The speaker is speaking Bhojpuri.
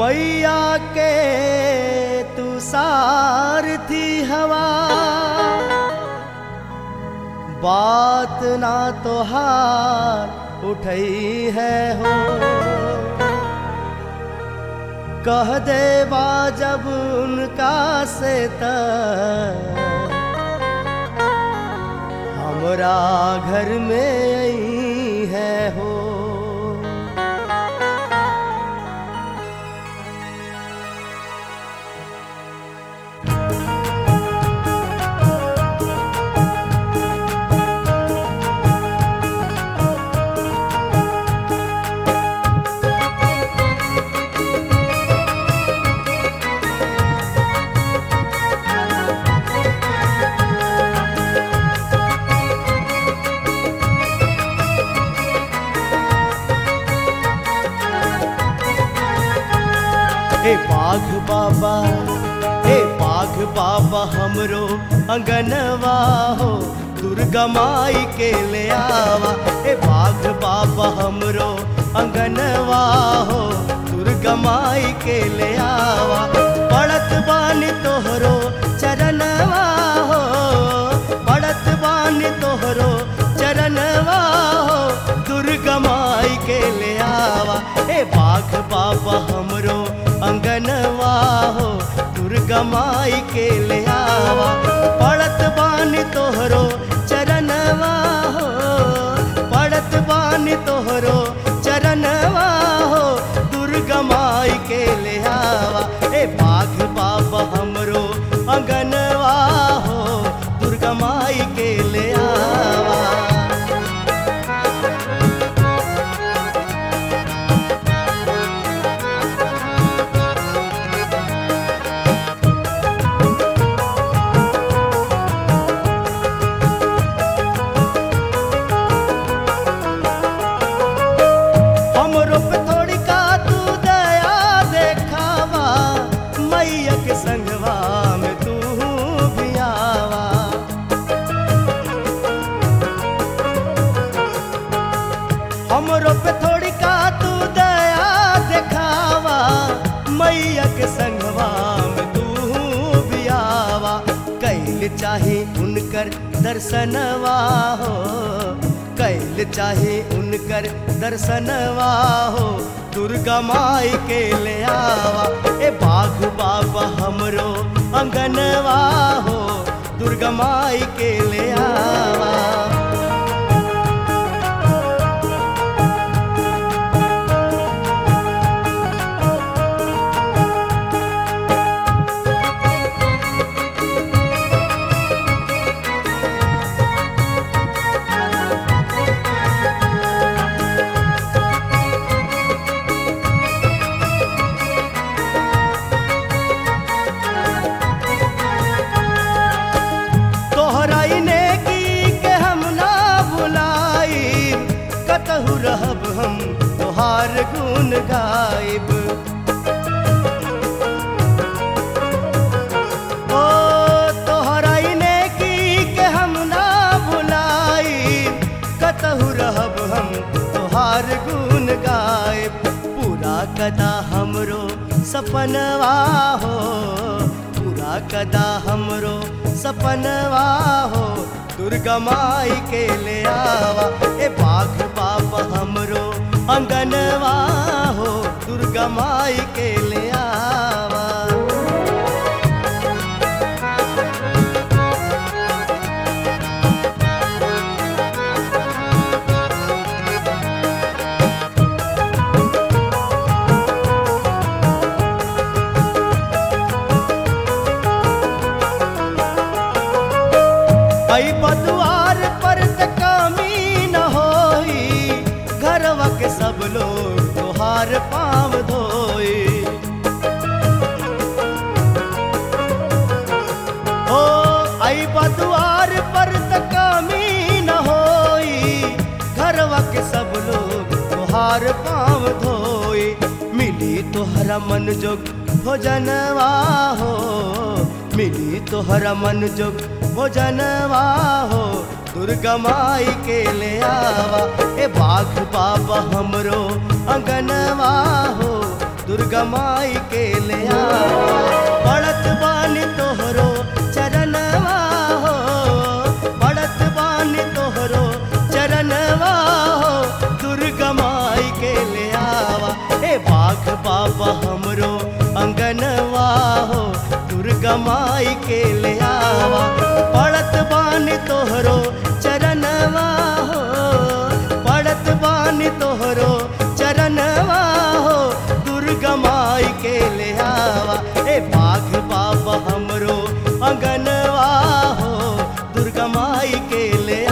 मैया के तू सारथी हवा, बात ना तोहार उठई है हो। कह देवा जब उनका से हमरा घर में आई है हो। हे बाघ बाबा, हे बाघ बाबा हमरो अंगनवा हो, दुर्गा माई के ले आवा। हे बाघ बाबा हमरो अंगनवा हो, दुर्गा माई के ले आवा। पड़त बानी तोहरो चरणवा हो, पड़त बानी तोहरो चरणवा हो, दुर्गा माई के ले आवा। हे बाघ बाबा हमरो अंगनवा हो, दुर्गा माई के ले आवा। पड़त बानी तोहरो चरणवा हो, पड़त बानी तोहरो चरणवा हो, दुर्गा माई के ले आवा। ए बाघ बाबा हमरो अंगनवा हो, दुर्गा माई के ले आवा। संगवा में तू भी आवा, हमरो पे थोड़ी का तू दया दिखावा। मैया के संगवा में तू भी आवा। कैल चाहे उनकर दर्शनवा हो, कैल चाहे उनकर दर्शनवा हो, दुर्गा माई के ले आवा। ए बाघ बाबा हमरो अंगनवा हो, दुर्गा माई के ले आवा। रहब हम तोहार गुण गायब, ओ तोहरा नेकी के हम ना भुलाई। कतहु रहब हम तोहार गुण गायब। पूरा कदा हमरो सपनवा हो, पूरा कदा हमरो सपनवा हो, दुर्गा माई के ले आवा। ए बाघ बाबा हमरो अंगनवा हो, दुर्गा माई के ले आवा। आई बदुआर पर कमी न होई, घरवा के सब लोग तोहार पाँव धोई। ओ आई बदुआर पर कमी न होई, घरवा के सब लोग तोहार पाँव धोई। मिली तोहरा मन जोग भोजनवा हो, मिली तोहरा मन जोग भोजनवा हो, दुर्गा माई के ले आवा। ए बाघ बाबा हमरो अंगनवा हो, दुर्गा माई के ले आवा। पड़त बानी तोहरो चरणवा हो, पड़त बानी तोहरो चरणवा हो, दुर्गा माई के ले आवा। ए बाघ बाबा हमरो अंगनवा हो, दुर्गा माई के ले आवा। पड़त बानी तोहरो चरणवा हो, पड़त बानी तोहरो चरणवा हो, दुर्गा माई के ले आवा। ए बाघ बाबा हमरो अंगनवा हो, दुर्गा माई के ले